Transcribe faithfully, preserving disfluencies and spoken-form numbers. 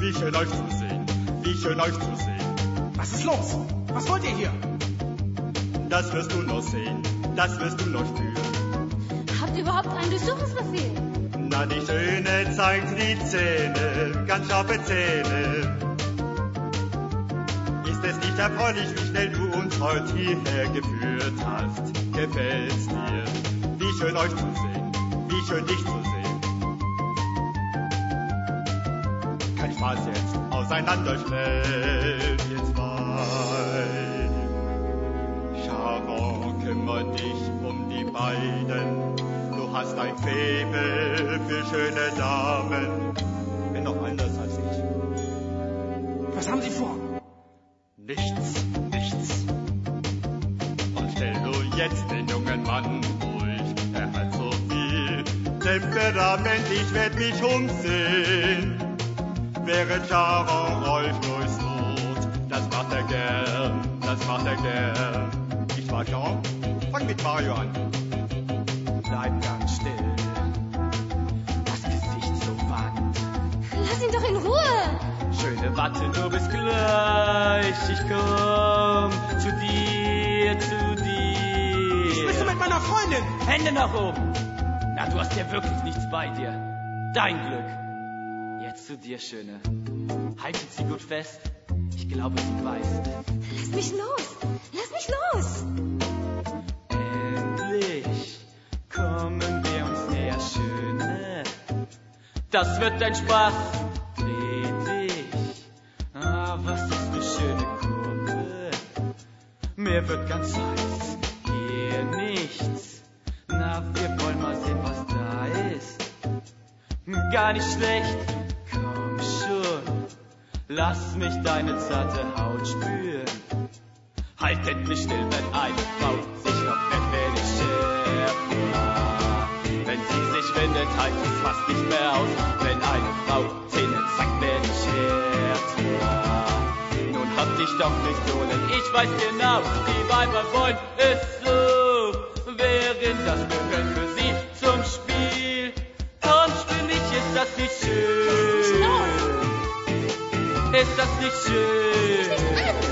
Wie schön euch zu sehen, wie schön euch zu sehen. Was ist los? Was wollt ihr hier? Das wirst du noch sehen, das wirst du noch spüren. Habt ihr überhaupt einen Durchsuchungsbefehl? Na, die Schöne zeigt die Zähne, ganz scharfe Zähne. Ist es nicht erfreulich, wie schnell du uns heute hierher geführt hast? Gefällt's dir? Wie schön euch zu sehen, wie schön dich zu sehen. Kein Spaß jetzt, auseinander schnell, ihr zwei. Charon, kümmere dich um die beiden. Du hast ein Faible für schöne Damen. Bin doch anders als ich. Was haben Sie vor? Nichts, nichts. Und stell du jetzt den jungen Mann ruhig. Er hat so viel Temperament, ich werd mich umsehen. Während Charon euch durchsucht, das macht er gern, das macht er gern. Nicht wahr, Charon? Fang mit Mario an. Bleib ganz still. Das Gesicht so wandt. Lass ihn doch in Ruhe. Schöne Watte, du bist gleich. Ich komm zu dir, zu dir. Was bist du mit meiner Freundin? Hände nach oben. Na, du hast ja wirklich nichts bei dir. Dein Glück. Jetzt zu dir, Schöne. Haltet sie gut fest. Ich glaube, sie beißt. Lass mich los. Lass mich los. Endlich kommen wir uns näher, Schöne. Das wird ein Spaß. Dreh dich. Ah, was ist eine schöne Kurve. Mir wird ganz heiß. Hier nichts. Na, wir wollen mal sehen, was da ist. Gar nicht schlecht. Komm schon. Lass mich deine zarte Haut spüren. Halt endlich still, wenn eine Frau sich noch ein wenig schert. Ah, wenn sie sich windet, halt es fast nicht mehr aus. Wenn eine Frau Zähne zackt, werde ich hart. Ah, nun hab dich doch nicht so, denn ich weiß genau, die Weiber wollen es so. Während das gehört für sie zum Spiel. Komm, spiel mich, ist das nicht schön? Ist das nicht schön? Lass mich an.